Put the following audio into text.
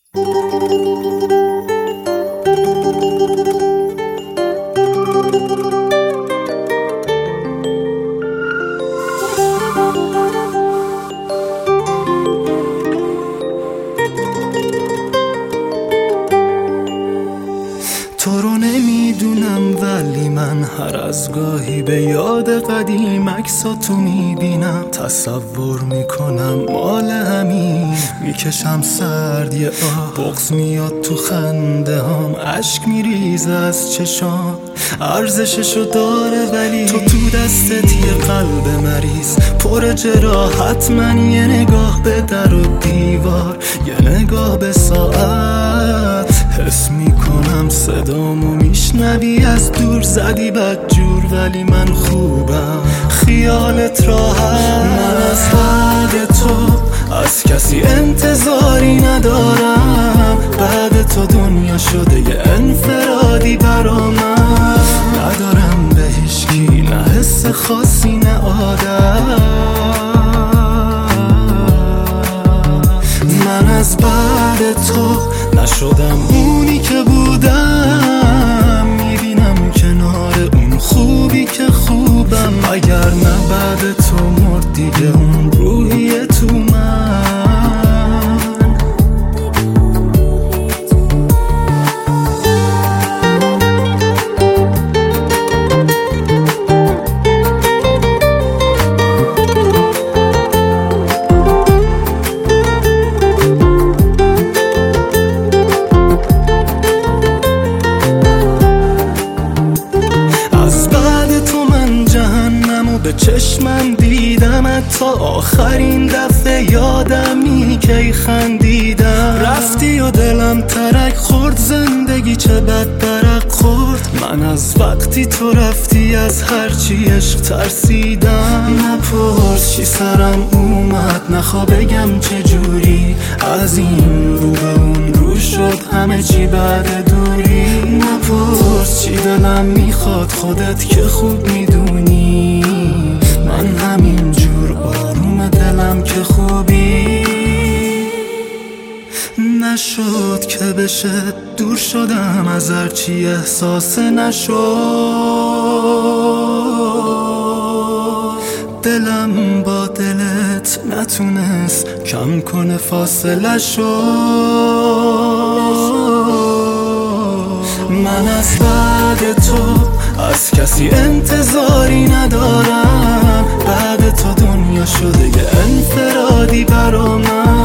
تو رو نمیدونم ولی من هر از گاهی به یاد قدیم عکساتو میبینم، تصور میکنم مال همین، میکشم سرد یه بغض میاد تو خنده هام، عشق میریزه از چشام، ارزششو داره ولی تو دستت یه قلب مریض پر جراحت، من یه نگاه به در و دیوار، یه نگاه به ساعت، حس میکنم صدامو میشنوی از دور، زدی بدجور ولی من خوبم، خیالت راحت، من از بعد تو از کسی انتظاری ندارم، بعد تو دنیا شده یه انفرادی برا من، ندارم به هیچکی نه حس خاصی نه عادت، من از بعد تو نشدم اونی که بودم، میبینم کنار اون خوبی که خوبم، اگر نه بعد تو مرد دیگه اون روحیه تو من. به چشمم دیدم تا آخرین دفعه یادمی که خندیدم، رفتی و دلم ترک خورد، زندگی چه بد برق خورد، من از وقتی تو رفتی از هرچی عشق ترسیدم، نپرس چی سرم اومد، نخوا بگم چجوری، از این رو به اون رو شد همه چی بعد دوری، نپرس چی دلم میخواد، خودت که خوب میدونی، من همین جور آروم دلم که خوبی، نشد که بشه دور شدم از هرچی احساس نشد، دلم با دلت نتونست کم کنه فاصله شد، من از بعد تو از کسی انتظاری ندارم، بعد تو دنیا شده یه انفرادی برا من،